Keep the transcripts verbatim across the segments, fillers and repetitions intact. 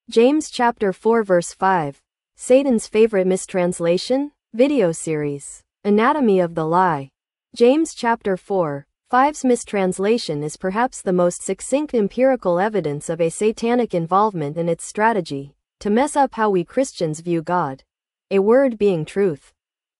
James chapter four verse five. Satan's favorite mistranslation? Video series. Anatomy of the Lie. James chapter four, five's mistranslation is perhaps the most succinct empirical evidence of a satanic involvement in its strategy to mess up how we Christians view God. A word being truth.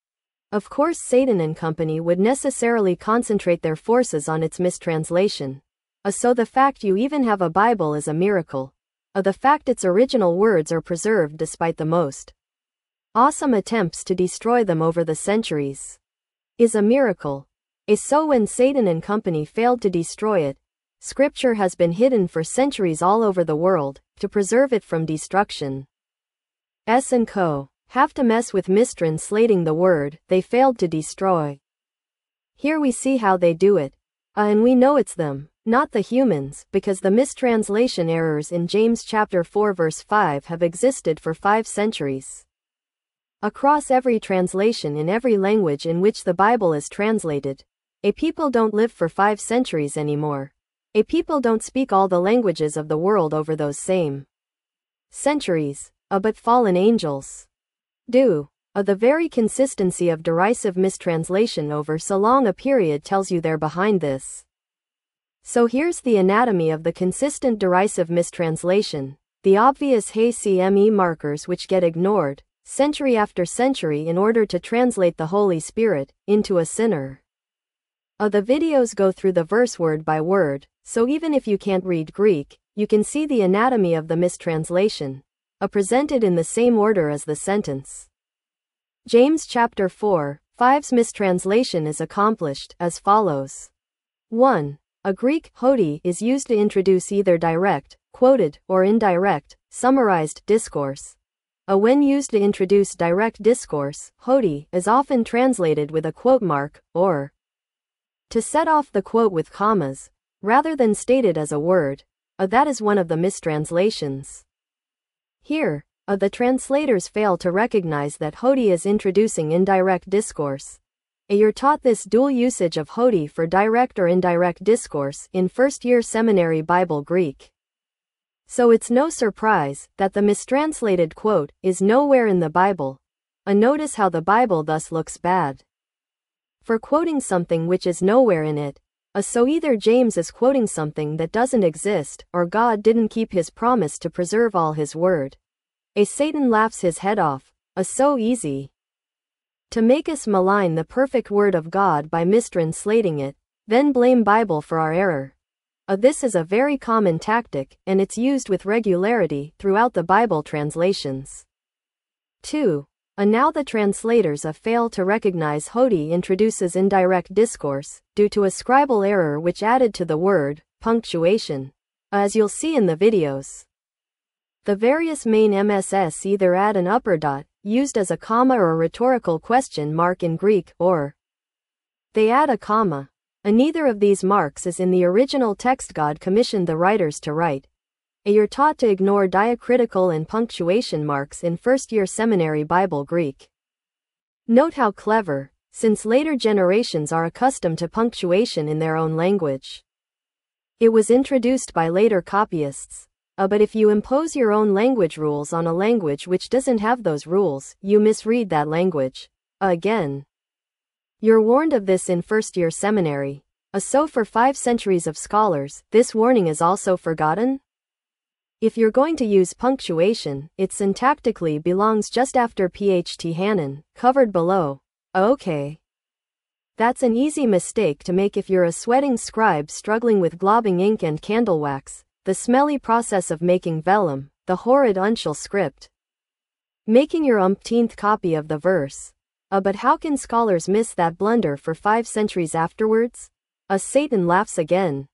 Of course, Satan and company would necessarily concentrate their forces on its mistranslation. Uh, so the fact you even have a Bible is a miracle. Uh, the fact its original words are preserved despite the most awesome attempts to destroy them over the centuries is a miracle. A so when Satan and company failed to destroy it, Scripture has been hidden for centuries all over the world to preserve it from destruction. S and Co. have to mess with mistranslating the word they failed to destroy. Here we see how they do it. Uh, and we know it's them, not the humans, because the mistranslation errors in James chapter four verse five have existed for five centuries. Across every translation in every language in which the Bible is translated, a people don't live for five centuries anymore. A people don't speak all the languages of the world over those same centuries, uh, but fallen angels do. Uh, the very consistency of derisive mistranslation over so long a period tells you they're behind this. So here's the anatomy of the consistent derisive mistranslation, the obvious H C M E markers which get ignored, century after century in order to translate the Holy Spirit into a sinner. Uh, the videos go through the verse word by word, so even if you can't read Greek, you can see the anatomy of the mistranslation, uh, presented in the same order as the sentence. James chapter four, five's mistranslation is accomplished as follows. one. A Greek hodi is used to introduce either direct, quoted, or indirect, summarized discourse. A when used to introduce direct discourse, hodi is often translated with a quote mark, or to set off the quote with commas, rather than stated as a word. Uh, that is one of the mistranslations. Here, Uh, the translators fail to recognize that hodi is introducing indirect discourse. Uh, you're taught this dual usage of hodi for direct or indirect discourse in first-year seminary Bible Greek. So it's no surprise that the mistranslated quote is nowhere in the Bible. Uh, notice how the Bible thus looks bad for quoting something which is nowhere in it. Uh, so either James is quoting something that doesn't exist, or God didn't keep his promise to preserve all his word. A Satan laughs his head off. A so easy to make us malign the perfect word of God by mistranslating it, then blame Bible for our error. Uh, this is a very common tactic, and it's used with regularity throughout the Bible translations. two. Uh, now the translators uh, fail to recognize hodi introduces indirect discourse, due to a scribal error which added to the word, punctuation. Uh, as you'll see in the videos. The various main M S S either add an upper dot, used as a comma or a rhetorical question mark in Greek, or they add a comma. And neither of these marks is in the original text God commissioned the writers to write. And you're taught to ignore diacritical and punctuation marks in first-year seminary Bible Greek. Note how clever, since later generations are accustomed to punctuation in their own language. It was introduced by later copyists. Uh, but if you impose your own language rules on a language which doesn't have those rules, you misread that language. Uh, again. You're warned of this in first-year seminary. Uh, so for five centuries of scholars, this warning is also forgotten? If you're going to use punctuation, it syntactically belongs just after Pht Hanan, covered below. Uh, okay. That's an easy mistake to make if you're a sweating scribe struggling with globbing ink and candle wax. The smelly process of making vellum, the horrid uncial script. Making your umpteenth copy of the verse. Uh, but how can scholars miss that blunder for five centuries afterwards? Uh, Satan laughs again.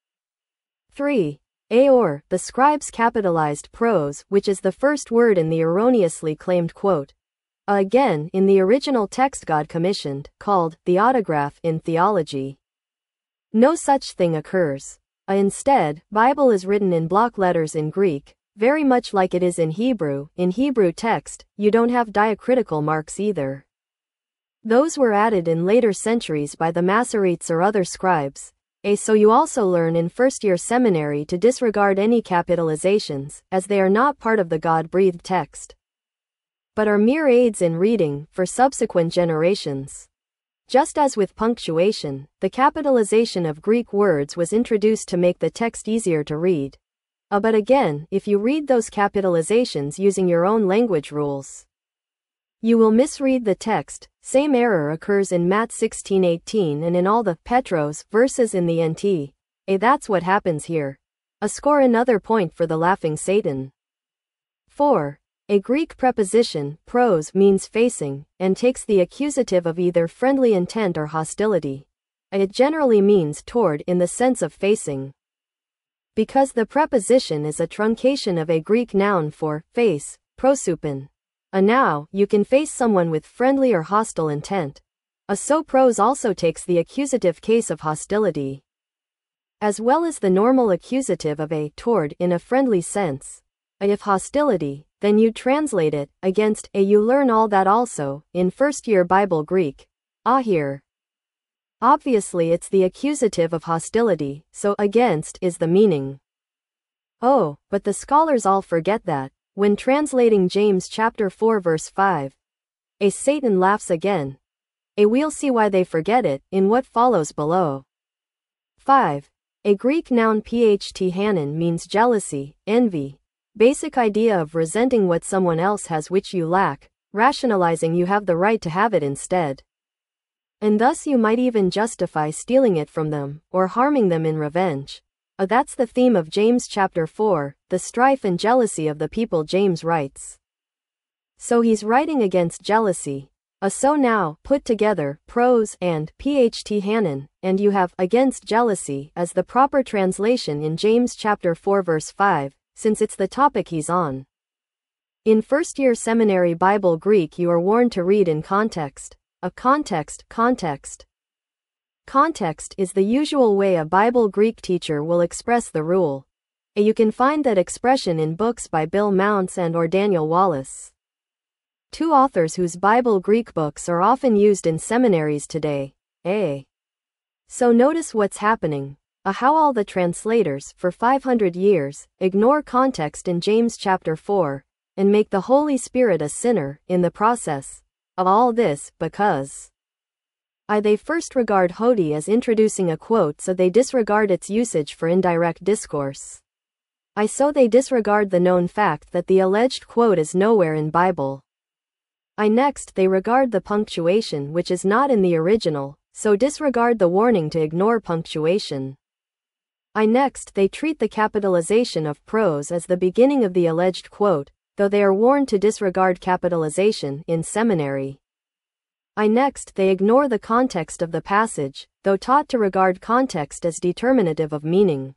three. Aor, the scribes capitalized prose, which is the first word in the erroneously claimed quote. Uh, again, in the original text God commissioned, called the autograph in theology. No such thing occurs. Uh, instead, Bible is written in block letters in Greek, very much like it is in Hebrew. In Hebrew text, you don't have diacritical marks either. Those were added in later centuries by the Masoretes or other scribes. A so you also learn in first-year seminary to disregard any capitalizations, as they are not part of the God-breathed text, but are mere aids in reading for subsequent generations. Just as with punctuation, the capitalization of Greek words was introduced to make the text easier to read. Uh, but again, if you read those capitalizations using your own language rules, you will misread the text. Same error occurs in Matt sixteen eighteen and in all the Petros verses in the N T. A that's what happens here. A score another point for the laughing Satan. four. A Greek preposition, pros, means facing, and takes the accusative of either friendly intent or hostility. It generally means toward in the sense of facing. Because the preposition is a truncation of a Greek noun for face, prosupin. A now, you can face someone with friendly or hostile intent. A so pros also takes the accusative case of hostility, as well as the normal accusative of a toward in a friendly sense. A if hostility, then you translate it against a. You learn all that also in first year Bible Greek. Ah here. Obviously it's the accusative of hostility, so against is the meaning. Oh, but the scholars all forget that when translating James chapter four verse five. A Satan laughs again. A we'll see why they forget it in what follows below. five. A Greek noun pht hanan means jealousy, envy. Basic idea of resenting what someone else has which you lack, rationalizing you have the right to have it instead. And thus you might even justify stealing it from them, or harming them in revenge. Uh, that's the theme of James chapter four, the strife and jealousy of the people James writes. So he's writing against jealousy. A so now, put together, pros, and pht hanan, and you have against jealousy as the proper translation in James chapter four verse five, since it's the topic he's on. In first-year seminary Bible Greek you are warned to read in context. A context, context. Context is the usual way a Bible Greek teacher will express the rule. You can find that expression in books by Bill Mounce and or Daniel Wallace, two authors whose Bible Greek books are often used in seminaries today. A. So notice what's happening. A how all the translators, for five hundred years, ignore context in James chapter four, and make the Holy Spirit a sinner, in the process of all this, because I they first regard Hodi as introducing a quote so they disregard its usage for indirect discourse. I so they disregard the known fact that the alleged quote is nowhere in Bible. I next they regard the punctuation which is not in the original, so disregard the warning to ignore punctuation. I next they treat the capitalization of pros as the beginning of the alleged quote, though they are warned to disregard capitalization in seminary. I next they ignore the context of the passage, though taught to regard context as determinative of meaning.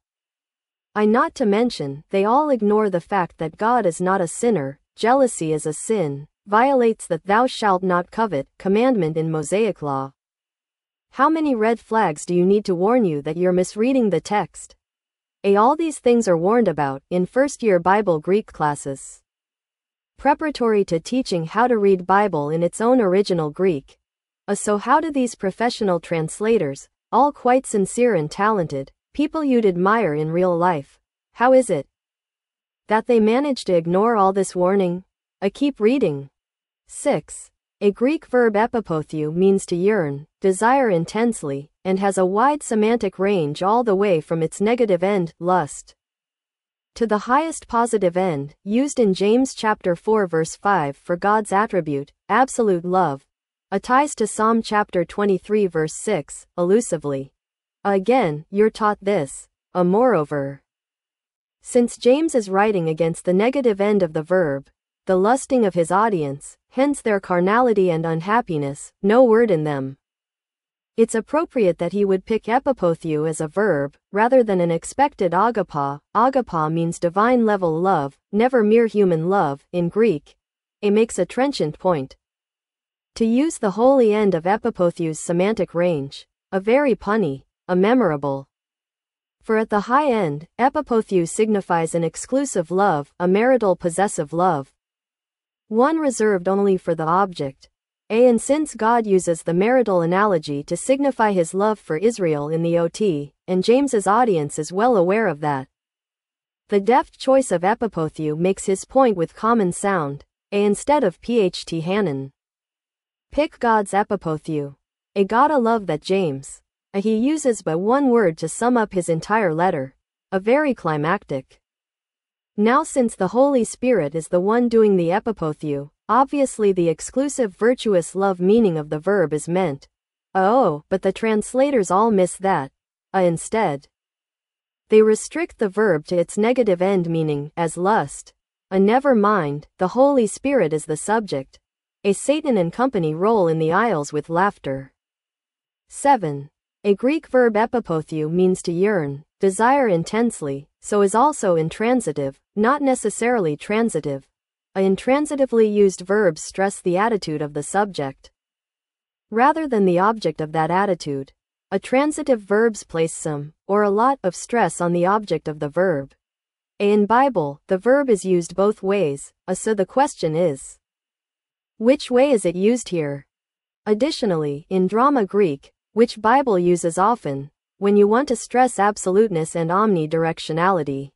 I not to mention, they all ignore the fact that God is not a sinner, jealousy is a sin, violates the thou shalt not covet commandment in Mosaic law. How many red flags do you need to warn you that you're misreading the text? A all these things are warned about in first-year Bible Greek classes, preparatory to teaching how to read Bible in its own original Greek. Uh, so how do these professional translators, all quite sincere and talented, people you'd admire in real life, how is it that they manage to ignore all this warning? Uh, keep reading. six. A Greek verb epipotheu means to yearn, desire intensely, and has a wide semantic range all the way from its negative end, lust, to the highest positive end, used in James chapter four verse five for God's attribute, absolute love. A ties to Psalm chapter twenty-three verse six, elusively. Again, you're taught this. A moreover, since James is writing against the negative end of the verb, the lusting of his audience, hence their carnality and unhappiness, no word in them, it's appropriate that he would pick epipotheu as a verb, rather than an expected agapa. Agapa means divine level love, never mere human love, in Greek. It makes a trenchant point to use the holy end of epipotheu's semantic range, a very punny, a memorable. For at the high end, epipotheu signifies an exclusive love, a marital possessive love, one reserved only for the object. A. And since God uses the marital analogy to signify his love for Israel in the O T, and James's audience is well aware of that, the deft choice of epipotheu makes his point with common sound, A instead of Pht Hanan. Pick God's epipotheu. A gotta love that James. A he uses but one word to sum up his entire letter. A very climactic. Now since the Holy Spirit is the one doing the epipotheu, obviously the exclusive virtuous love meaning of the verb is meant. Oh, but the translators all miss that. A instead. They restrict the verb to its negative end meaning, as lust. A never mind, the Holy Spirit is the subject. A Satan and company roll in the aisles with laughter. seven. A Greek verb epipotheu means to yearn, desire intensely, so is also intransitive, not necessarily transitive. A intransitively used verbs stress the attitude of the subject, rather than the object of that attitude. A transitive verbs place some, or a lot, of stress on the object of the verb. A in Bible, the verb is used both ways, a so the question is, which way is it used here? Additionally, in drama Greek, which Bible uses often, when you want to stress absoluteness and omnidirectionality,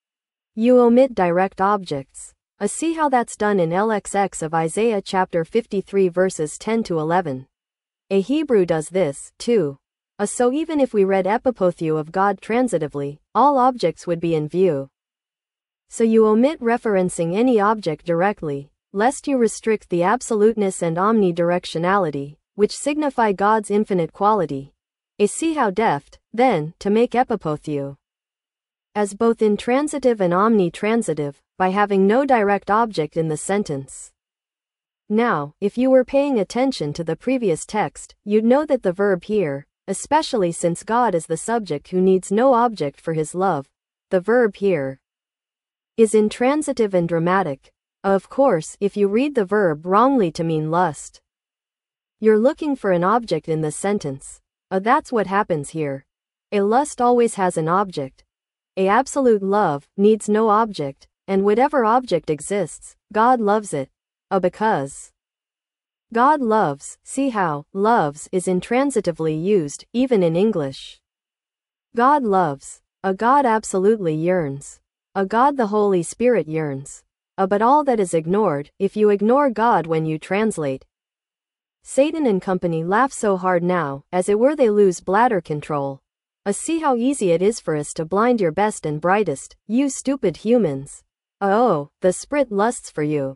you omit direct objects. A see how that's done in L X X of Isaiah chapter fifty-three verses ten to eleven. A Hebrew does this, too. A so even if we read epipotheu of God transitively, all objects would be in view. So you omit referencing any object directly, lest you restrict the absoluteness and omnidirectionality, which signify God's infinite quality. A see how deft, then, to make epipotheu as both intransitive and omnitransitive, by having no direct object in the sentence. Now, if you were paying attention to the previous text, you'd know that the verb here, especially since God is the subject who needs no object for his love, the verb here is intransitive and dramatic. Of course, if you read the verb wrongly to mean lust, you're looking for an object in the sentence. Uh, that's what happens here. A lust always has an object. A absolute love needs no object, and whatever object exists, God loves it. A because God loves, see how loves is intransitively used, even in English. God loves. A God absolutely yearns. A God the Holy Spirit yearns. A but all that is ignored, if you ignore God when you translate. Satan and company laugh so hard now, as it were they lose bladder control. A see how easy it is for us to blind your best and brightest, you stupid humans. Oh, the sprit lusts for you.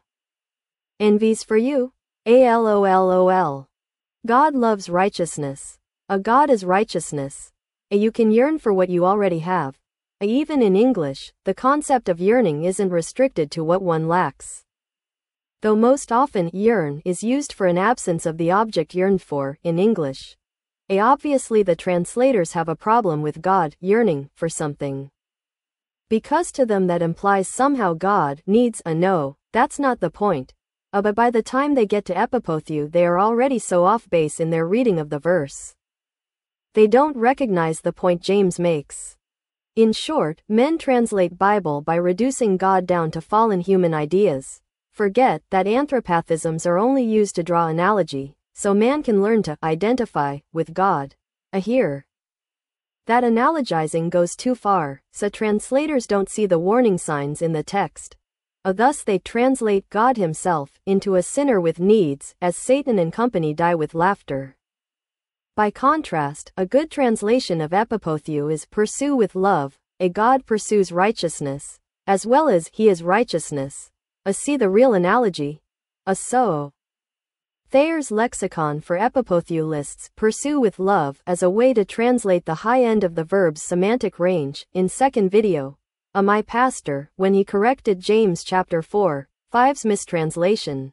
Envies for you? A lol. God loves righteousness. A God is righteousness. A you can yearn for what you already have. A even in English, the concept of yearning isn't restricted to what one lacks. Though most often yearn is used for an absence of the object yearned for, in English. A obviously the translators have a problem with God yearning for something, because to them that implies somehow God needs a no. That's not the point. Uh, but by the time they get to epipotheu they are already so off base in their reading of the verse. They don't recognize the point James makes. In short, men translate Bible by reducing God down to fallen human ideas. Forget that anthropathisms are only used to draw analogy, so man can learn to identify with God. A here. That analogizing goes too far, so translators don't see the warning signs in the text. Uh, thus they translate God himself into a sinner with needs, as Satan and company die with laughter. By contrast, a good translation of epipotheu is pursue with love. A God pursues righteousness, as well as he is righteousness. A see the real analogy. A so. Thayer's lexicon for epipotheu lists pursue with love as a way to translate the high end of the verb's semantic range. In second video, a my pastor, when he corrected James chapter four, five's mistranslation,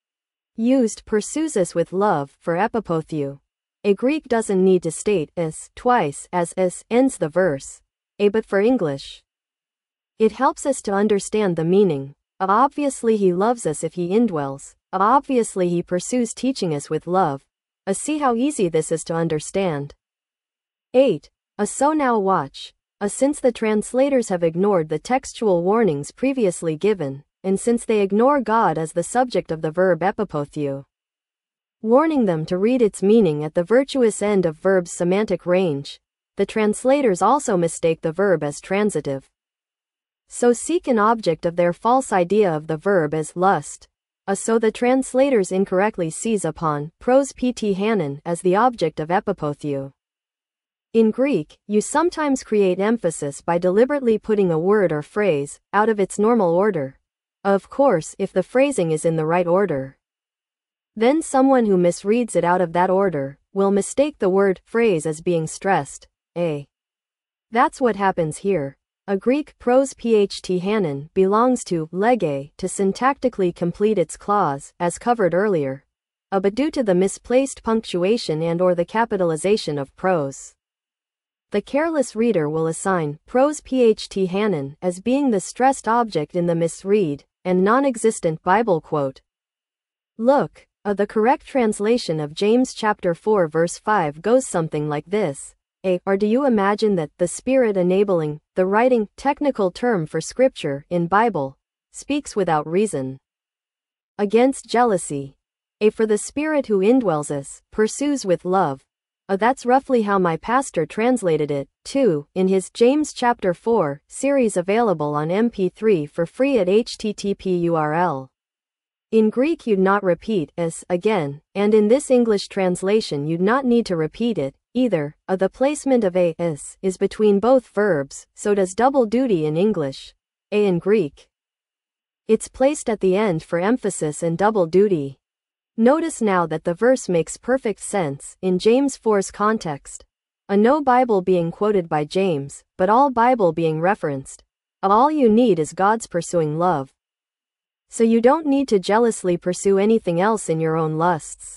used pursues us with love for epipotheu. A Greek doesn't need to state is twice as is ends the verse. A but for English, it helps us to understand the meaning. A obviously he loves us if he indwells. A obviously he pursues teaching us with love. A see how easy this is to understand. eight. A so now watch. A since the translators have ignored the textual warnings previously given, and since they ignore God as the subject of the verb epipotheu, warning them to read its meaning at the virtuous end of verb's semantic range. The translators also mistake the verb as transitive. So seek an object of their false idea of the verb as lust. Uh, so the translators incorrectly seize upon pros pt hanon as the object of epipotheu. In Greek, you sometimes create emphasis by deliberately putting a word or phrase out of its normal order. Of course, if the phrasing is in the right order. Then someone who misreads it out of that order will mistake the word phrase as being stressed. A. That's what happens here. A Greek pros pt hanon belongs to lege to syntactically complete its clause, as covered earlier. A but due to the misplaced punctuation and or the capitalization of pros. The careless reader will assign pros pt hanon as being the stressed object in the misread and non-existent Bible quote. Look, uh, the correct translation of James chapter four verse five goes something like this. A. Or do you imagine that the Spirit enabling, the writing, technical term for scripture in Bible, speaks without reason? Against jealousy. A. For the Spirit who indwells us, pursues with love. A. That's roughly how my pastor translated it, too, in his James chapter four series available on M P three for free at H T T P U R L. In Greek you'd not repeat as again, and in this English translation you'd not need to repeat it either. Uh, the placement of a as is between both verbs, so does double duty in English. A in Greek. It's placed at the end for emphasis and double duty. Notice now that the verse makes perfect sense in James four's context. A no Bible being quoted by James, but all Bible being referenced. All you need is God's pursuing love. So you don't need to jealously pursue anything else in your own lusts.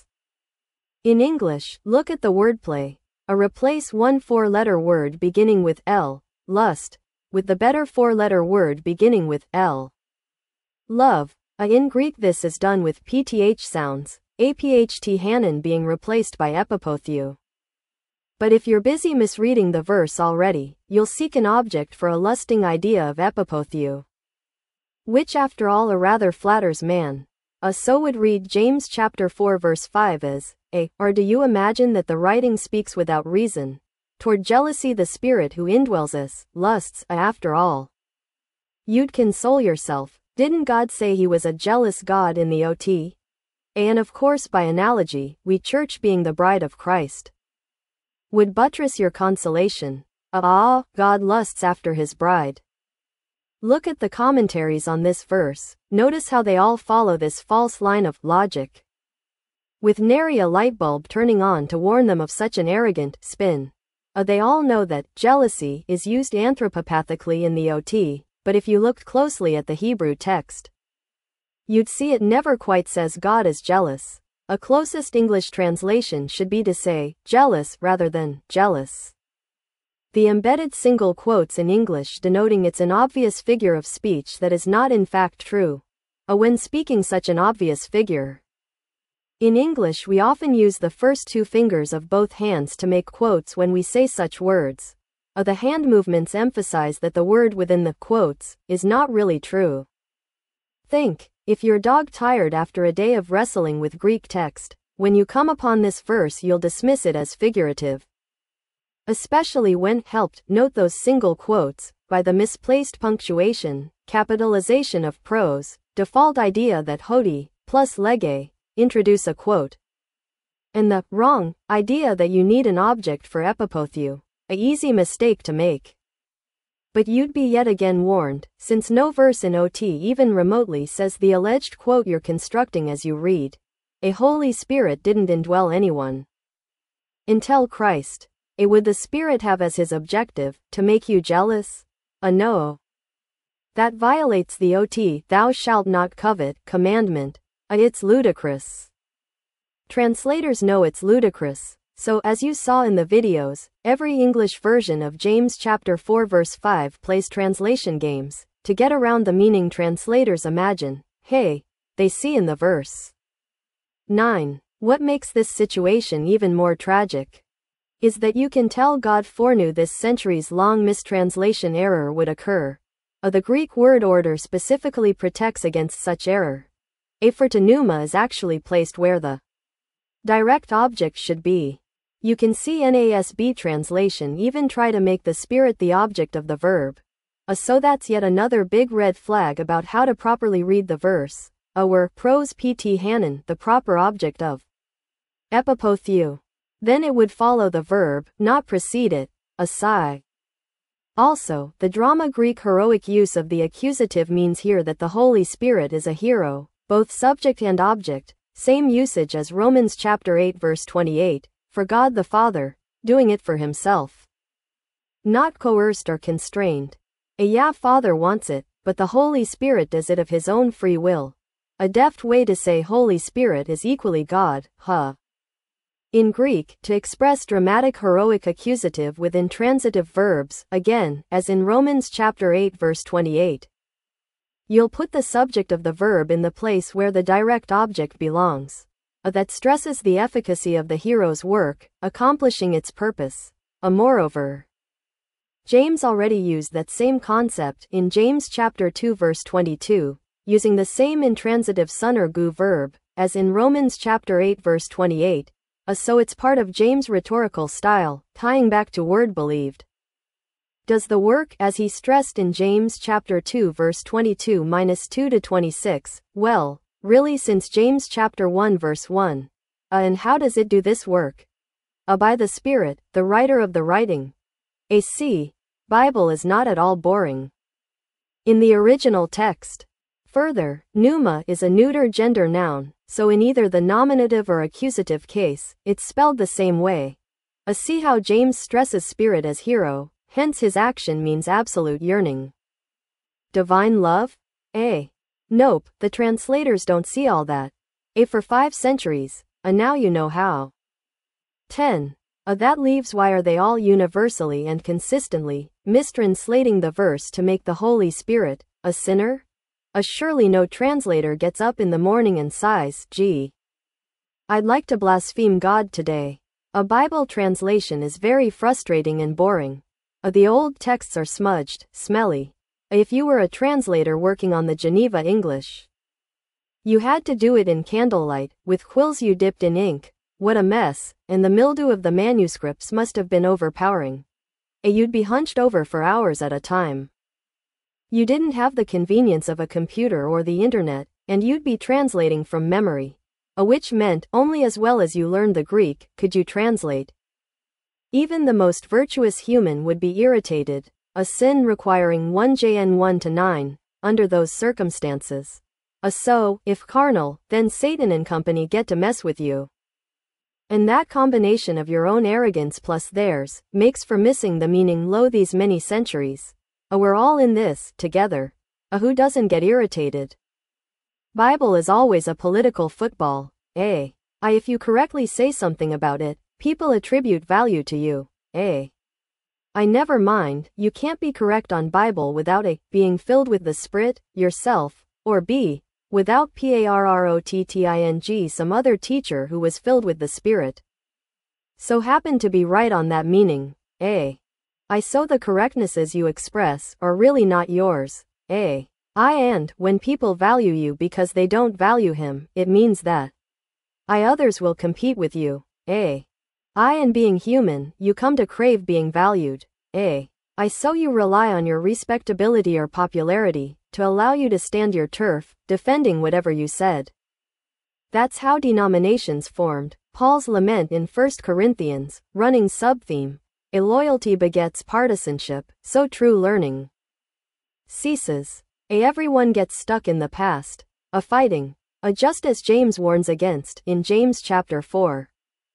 In English, look at the wordplay. A replace one four-letter word beginning with L, lust, with the better four-letter word beginning with L, love. A in Greek this is done with pth sounds, apt hanon being replaced by epipotheu. But if you're busy misreading the verse already, you'll seek an object for a lusting idea of epipotheu. Which after all a rather flatters man. A so would read James chapter four verse five as, A. Or do you imagine that the writing speaks without reason? Toward jealousy the Spirit who indwells us, lusts, a after all. You'd console yourself, didn't God say he was a jealous God in the O T? And of course by analogy, we church being the bride of Christ. Would buttress your consolation. Ah, God lusts after his bride. Look at the commentaries on this verse, notice how they all follow this false line of logic. With nary a light bulb turning on to warn them of such an arrogant spin. Uh, they all know that jealousy is used anthropopathically in the O T, but if you looked closely at the Hebrew text, you'd see it never quite says God is jealous. A closest English translation should be to say, jealous rather than jealous. The embedded single quotes in English denoting it's an obvious figure of speech that is not in fact true. Uh, when speaking such an obvious figure. In English we often use the first two fingers of both hands to make quotes when we say such words. Uh, the hand movements emphasize that the word within the quotes is not really true. Think, if you're dog tired after a day of wrestling with Greek text, when you come upon this verse you'll dismiss it as figurative. Especially when helped, note those single quotes, by the misplaced punctuation, capitalization of pros, default idea that hodi, plus lege, introduce a quote. And the wrong idea that you need an object for epipotheu, a easy mistake to make. But you'd be yet again warned, since no verse in O T even remotely says the alleged quote you're constructing as you read. A Holy Spirit didn't indwell anyone until Christ. A would the Spirit have as his objective, to make you jealous? A no. That violates the O T, thou shalt not covet, commandment. A it's ludicrous. Translators know it's ludicrous, so as you saw in the videos, every English version of James chapter four verse five plays translation games, to get around the meaning translators imagine, hey, they see in the verse. nine. What makes this situation even more tragic is that you can tell God foreknew this centuries-long mistranslation error would occur. Uh, the Greek word order specifically protects against such error. A for to pneuma is actually placed where the direct object should be. You can see N A S B translation even try to make the spirit the object of the verb. Uh, so that's yet another big red flag about how to properly read the verse. Uh, were pros pt Hanan the proper object of epipotheu. Then it would follow the verb, not precede it, asai. Also, the drama Greek heroic use of the accusative means here that the Holy Spirit is a hero, both subject and object, same usage as Romans chapter eight verse twenty-eight, for God the Father, doing it for himself. Not coerced or constrained. A yeah Father wants it, but the Holy Spirit does it of his own free will. A deft way to say Holy Spirit is equally God, huh? In Greek, to express dramatic heroic accusative with intransitive verbs, again, as in Romans chapter eight verse twenty-eight. You'll put the subject of the verb in the place where the direct object belongs. A that stresses the efficacy of the hero's work, accomplishing its purpose. A moreover. James already used that same concept in James chapter two verse twenty-two, using the same intransitive sunergu verb, as in Romans chapter eight verse twenty-eight. Uh, so it's part of James' rhetorical style, tying back to word believed. Does the work, as he stressed in James chapter two verse twenty-two minus two to twenty-six, well, really since James chapter one verse one. Uh, and how does it do this work? Uh, by the Spirit, the writer of the writing. A C. Bible is not at all boring. In the original text. Further, pneuma is a neuter gender noun, so in either the nominative or accusative case, it's spelled the same way. A see how James stresses spirit as hero, hence his action means absolute yearning. Divine love? A. Nope, the translators don't see all that. A for five centuries, a now you know how. ten. A that leaves why are they all universally and consistently mistranslating the verse to make the Holy Spirit a sinner? A surely no translator gets up in the morning and sighs, gee, I'd like to blaspheme God today. A Bible translation is very frustrating and boring. Uh, the old texts are smudged, smelly. If you were a translator working on the Geneva English, you had to do it in candlelight, with quills you dipped in ink. What a mess, and the mildew of the manuscripts must have been overpowering. Uh, you'd be hunched over for hours at a time. You didn't have the convenience of a computer or the internet, and you'd be translating from memory. A which meant, only as well as you learned the Greek, could you translate. Even the most virtuous human would be irritated, a sin requiring one John one to nine, under those circumstances. A so, if carnal, then Satan and company get to mess with you. And that combination of your own arrogance plus theirs, makes for missing the meaning lo these many centuries. A we're all in this, together. A who doesn't get irritated? Bible is always a political football. A. I if you correctly say something about it, people attribute value to you. A. I never mind, you can't be correct on Bible without A. being filled with the Spirit, yourself, or B. without parrotting some other teacher who was filled with the Spirit. So happen to be right on that meaning. A. I so the correctnesses you express are really not yours. A. I and, when people value you because they don't value him, it means that I others will compete with you. A. I and being human, you come to crave being valued. A. I so you rely on your respectability or popularity, to allow you to stand your turf, defending whatever you said. That's how denominations formed. Paul's lament in First Corinthians, running subtheme. A loyalty begets partisanship, so true learning ceases. A everyone gets stuck in the past. A fighting. A just as James warns against, in James chapter four.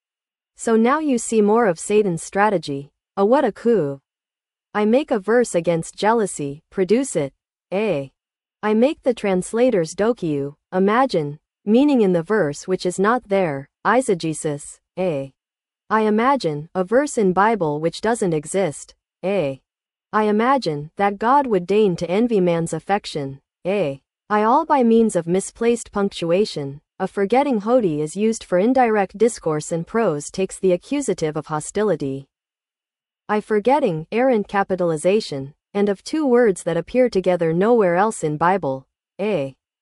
So now you see more of Satan's strategy. A what a coup. I make a verse against jealousy, produce it. A. I make the translators dokiu, imagine, meaning in the verse which is not there, eisegesis. A. I imagine, a verse in Bible which doesn't exist. A. I imagine, that God would deign to envy man's affection. A. I all by means of misplaced punctuation, a forgetting hodi is used for indirect discourse and prose takes the accusative of hostility. I forgetting, errant capitalization, and of two words that appear together nowhere else in Bible. A.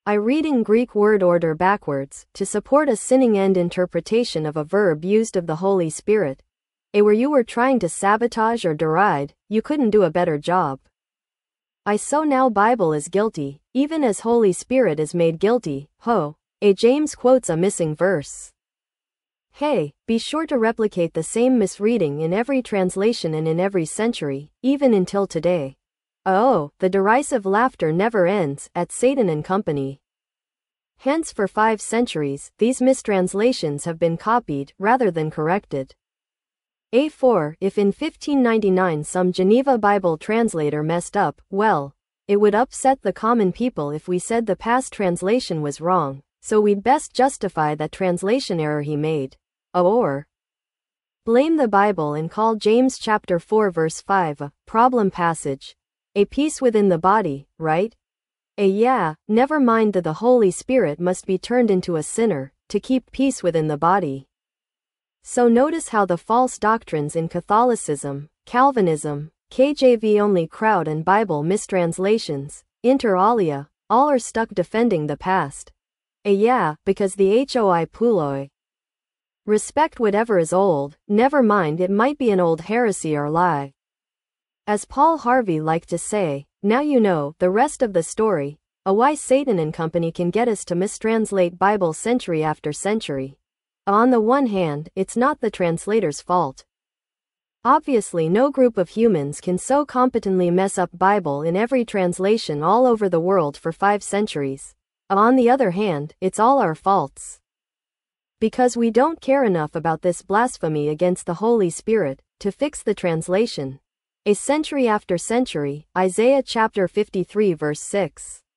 I reading Greek word order backwards, to support a sinning end interpretation of a verb used of the Holy Spirit. A where you were trying to sabotage or deride, you couldn't do a better job. I so now Bible is guilty, even as Holy Spirit is made guilty, ho. A James quotes a missing verse. Hey, be sure to replicate the same misreading in every translation and in every century, even until today. Oh, the derisive laughter never ends, at Satan and Company. Hence for five centuries, these mistranslations have been copied, rather than corrected. A four, if in fifteen ninety-nine some Geneva Bible translator messed up, well, it would upset the common people if we said the past translation was wrong, so we'd best justify that translation error he made. Or blame the Bible and call James chapter four verse five a problem passage. A peace within the body, right? A yeah, never mind that the Holy Spirit must be turned into a sinner, to keep peace within the body. So notice how the false doctrines in Catholicism, Calvinism, K J V-only crowd and Bible mistranslations, inter alia, all are stuck defending the past. A yeah, because the hoi polloi. Respect whatever is old, never mind it might be an old heresy or lie. As Paul Harvey liked to say, now you know the rest of the story, a why Satan and Company can get us to mistranslate Bible century after century. On the one hand, it's not the translator's fault. Obviously no group of humans can so competently mess up Bible in every translation all over the world for five centuries. On the other hand, it's all our faults. Because we don't care enough about this blasphemy against the Holy Spirit, to fix the translation. A century after century, Isaiah chapter fifty-three verse six.